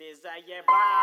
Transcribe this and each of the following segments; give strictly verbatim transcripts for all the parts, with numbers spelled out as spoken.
Ты заебал!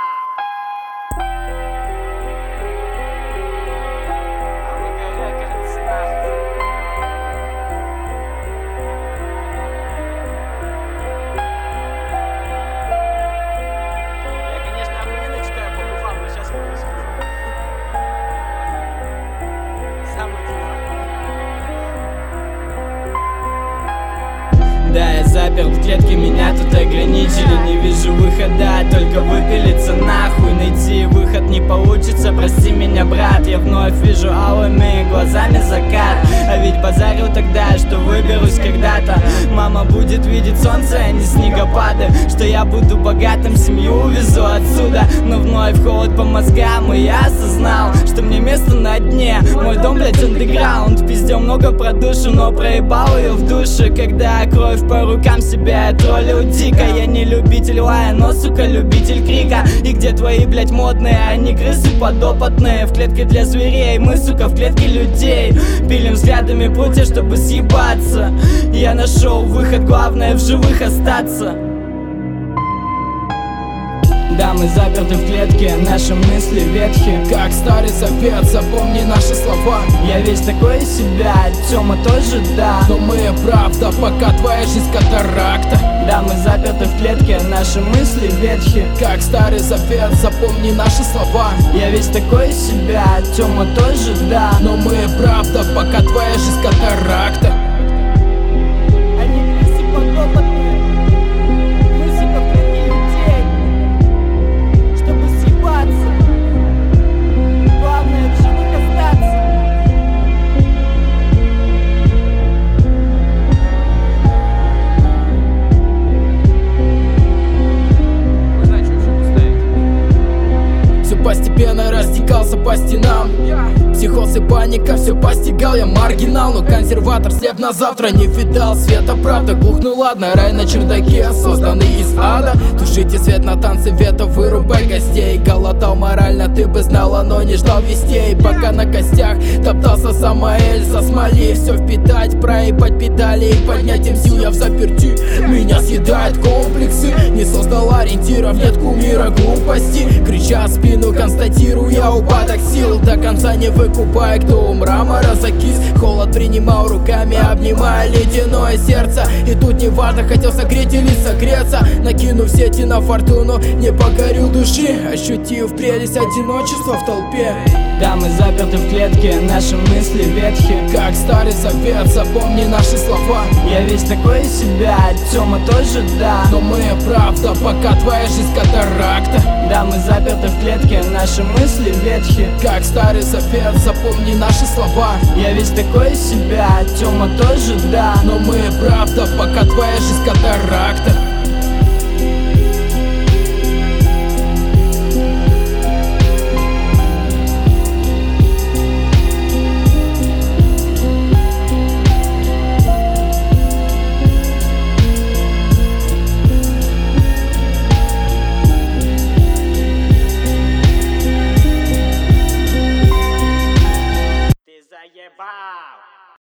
Да, я заперт в клетке, меня тут ограничили. Не вижу выхода, только выпилиться нахуй. Найти выход не получится, прости меня, брат. Я вновь вижу алыми глазами закат. А ведь базарил тогда, что выберусь когда-то. Мама будет видеть солнце, а не снегопады. Что я буду богатым, семью увезу отсюда. Но вновь холод по мозгам, и я осознал, что мне место на дне. Мой дом, блять, андеграунд. Пиздел много про душу, но проебал ее в душе. Когда кровь по рукам себя троллил дико. Я не любитель лая, но, сука, любитель крика. И где твои, блять, модные, они крысы подопытные. В клетке для зверей, мы, сука, в клетке людей. Пилим взглядами пути, чтобы съебаться. Я нашел выход, главное в живых остаться. Да, мы заперты в клетке, наши мысли ветхи. Как старый запет, запомни наши слова. Я весь такой из себя, Тёма тоже, да. Но мы правда, пока твоя жизнь катаракта. Да, мы заперты в клетке, наши мысли ветхи. Как старый запет, запомни наши слова. Я весь такой из себя, Тёма тоже, да. Но мы правда, пока твоя жизнь катаракта. Они крысы подопытные. Мы, сука, в клетке людей. Чтобы съебаться, главное в живых остаться. Вы знаете, что еще поставить? Все постепенно растекался по стенам. Психоз и паника, все постигал, я маргинал. Но консерватор слеп на завтра, не видал света, правда. Глухну, ладно, рай на чердаке, созданный из ада. Тушите свет на танце вето, вырубай гостей. Голодал морально, ты бы знала, но не ждал вестей. Пока на костях топтался Самаэль со смоли. Все впитать, проебать педали и поднять эм си. Я в заперти, меня съедают комплексы. Не создал ориентиров, нет кумира глупости. Крича в спину, констатирую я упадок сил. До конца не выкупая, кто у мрамора закис. Холод принимал руками, обнимая ледяное сердце. И тут не важно, хотел согреть или согреться. Накинув сети на фортуну, не погорю души. Ощутив прелесть одиночества в толпе. Да, мы заперты в клетке, наши мысли ветхи. Как старый совет, запомни наши слова. Я весь такой из себя, Тёма тоже, да. Но мы правда, пока твоя жизнь катаракта. Да, мы заперты в клетке, наши мысли ветхи. Как старый совет, запомни наши слова. Я весь такой из себя, Тёма тоже, да. Но мы правда, пока твоя жизнь катаракта.